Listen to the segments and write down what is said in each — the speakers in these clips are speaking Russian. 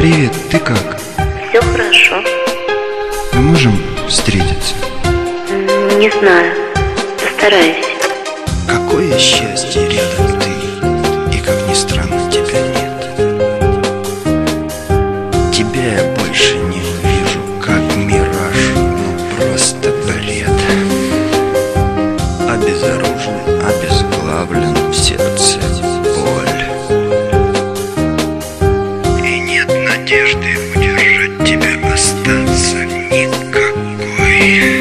Привет, ты как? Все хорошо. Мы можем встретиться? Не знаю. Постараюсь. Какое счастье, рядом ты. И как ни странно, тебя нет. Тебя я больше не увижу, как мираж. Ну просто бред. Обезоружен, обезглавлен в сердце боль. И нет надежды удержать тебя, остаться никакой.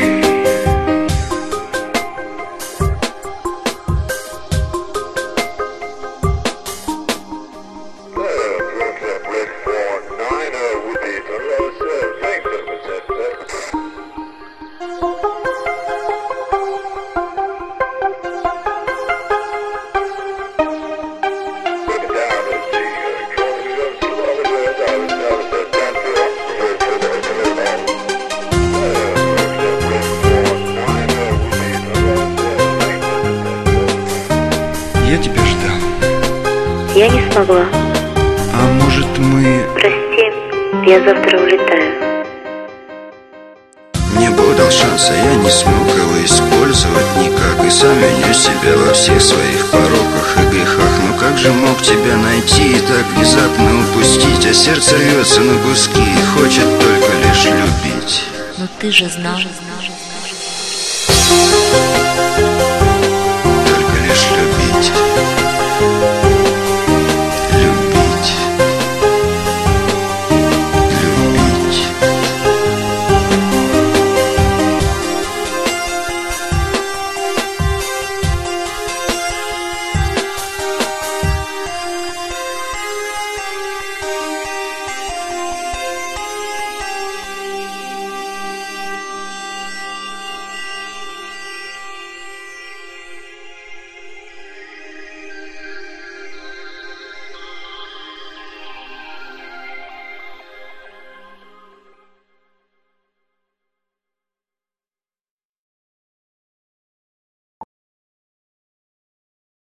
Я тебя ждал. Я не смогла. А может мы... Прости, я завтра улетаю. Мне Бог дал шанс, а я не смог его использовать никак. И сам виню себя во всех своих пороках и грехах. Но как же мог тебя найти и так внезапно упустить? А сердце рвется на куски и хочет только лишь любить. Но ты же знал.